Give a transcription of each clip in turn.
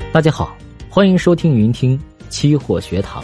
大家好，欢迎收听云听期货学堂。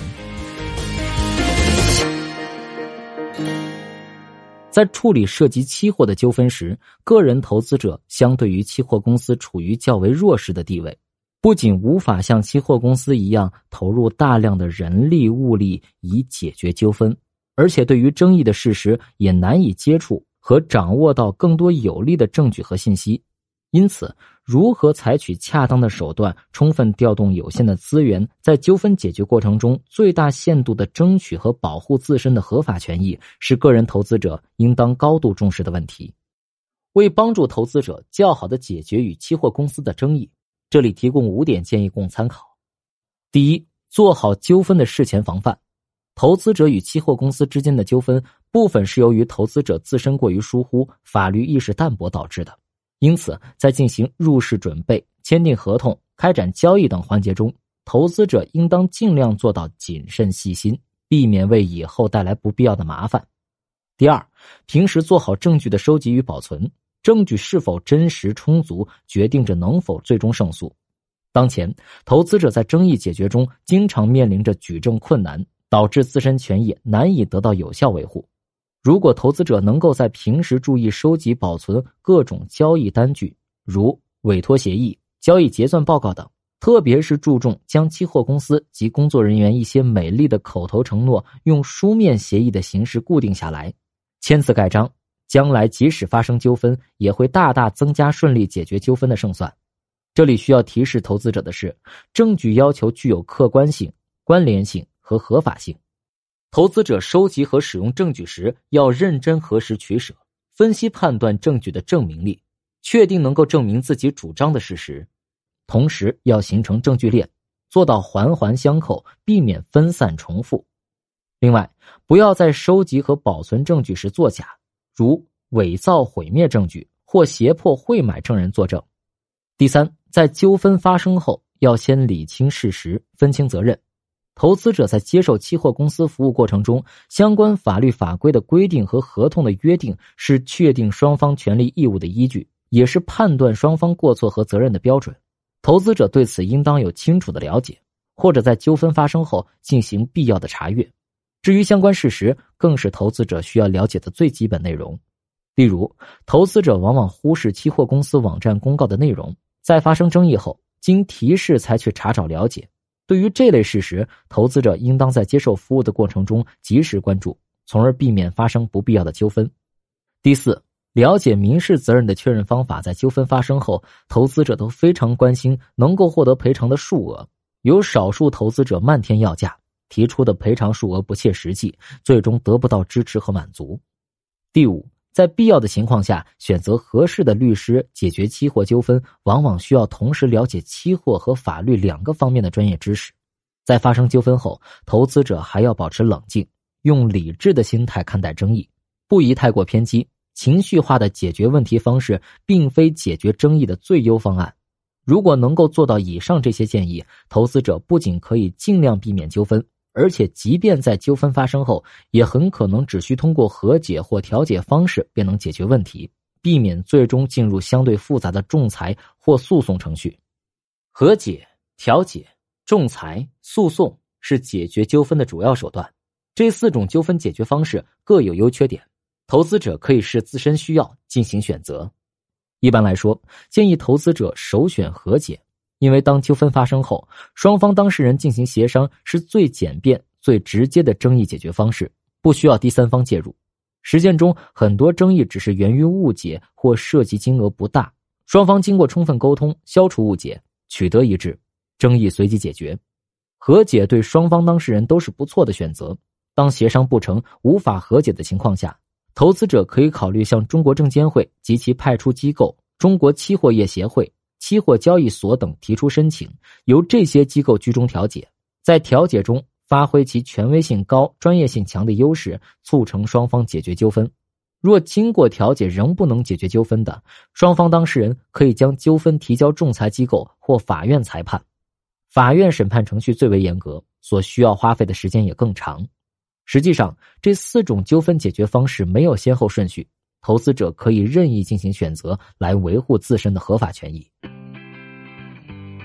在处理涉及期货的纠纷时，个人投资者相对于期货公司处于较为弱势的地位，不仅无法像期货公司一样投入大量的人力物力以解决纠纷，而且对于争议的事实也难以接触和掌握到更多有力的证据和信息。因此，如何采取恰当的手段，充分调动有限的资源，在纠纷解决过程中最大限度地争取和保护自身的合法权益，是个人投资者应当高度重视的问题。为帮助投资者较好地解决与期货公司的争议，这里提供5点建议供参考。第一，做好纠纷的事前防范。投资者与期货公司之间的纠纷，部分是由于投资者自身过于疏忽、法律意识淡薄导致的。因此，在进行入市准备、签订合同、开展交易等环节中，投资者应当尽量做到谨慎细心，避免为以后带来不必要的麻烦。第二，平时做好证据的收集与保存，证据是否真实充足，决定着能否最终胜诉。当前，投资者在争议解决中经常面临着举证困难，导致自身权益难以得到有效维护。如果投资者能够在平时注意收集保存各种交易单据，如委托协议、交易结算报告等，特别是注重将期货公司及工作人员一些美丽的口头承诺用书面协议的形式固定下来，签字盖章，将来即使发生纠纷，也会大大增加顺利解决纠纷的胜算。这里需要提示投资者的是，证据要求具有客观性、关联性和合法性。投资者收集和使用证据时，要认真核实取舍，分析判断证据的证明力，确定能够证明自己主张的事实。同时要形成证据链，做到环环相扣，避免分散重复。另外，不要在收集和保存证据时作假，如伪造毁灭证据或胁迫贿买证人作证。第三，在纠纷发生后，要先理清事实，分清责任。投资者在接受期货公司服务过程中，相关法律法规的规定和合同的约定是确定双方权利义务的依据，也是判断双方过错和责任的标准。投资者对此应当有清楚的了解，或者在纠纷发生后进行必要的查阅。至于相关事实，更是投资者需要了解的最基本内容。例如，投资者往往忽视期货公司网站公告的内容，在发生争议后，经提示才去查找了解。对于这类事实，投资者应当在接受服务的过程中及时关注，从而避免发生不必要的纠纷。第四，了解民事责任的确认方法。在纠纷发生后，投资者都非常关心能够获得赔偿的数额，有少数投资者漫天要价，提出的赔偿数额不切实际，最终得不到支持和满足。第五，在必要的情况下，选择合适的律师解决期货纠纷，往往需要同时了解期货和法律2个方面的专业知识。在发生纠纷后，投资者还要保持冷静，用理智的心态看待争议，不宜太过偏激。情绪化的解决问题方式并非解决争议的最优方案。如果能够做到以上这些建议，投资者不仅可以尽量避免纠纷，而且即便在纠纷发生后，也很可能只需通过和解或调解方式便能解决问题，避免最终进入相对复杂的仲裁或诉讼程序。和解、调解、仲裁、诉讼是解决纠纷的主要手段。这4种纠纷解决方式各有优缺点，投资者可以视自身需要进行选择。一般来说，建议投资者首选和解，因为当纠纷发生后，双方当事人进行协商是最简便、最直接的争议解决方式，不需要第三方介入。实践中，很多争议只是源于误解或涉及金额不大，双方经过充分沟通，消除误解，取得一致，争议随即解决。和解对双方当事人都是不错的选择。当协商不成、无法和解的情况下，投资者可以考虑向中国证监会及其派出机构、中国期货业协会、期货交易所等提出申请，由这些机构居中调解，在调解中发挥其权威性高、专业性强的优势，促成双方解决纠纷。若经过调解仍不能解决纠纷的，双方当事人可以将纠纷提交仲裁机构或法院裁判。法院审判程序最为严格，所需要花费的时间也更长。实际上，这4种纠纷解决方式没有先后顺序，投资者可以任意进行选择来维护自身的合法权益。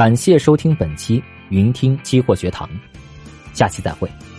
感谢收听本期云听期货学堂，下期再会。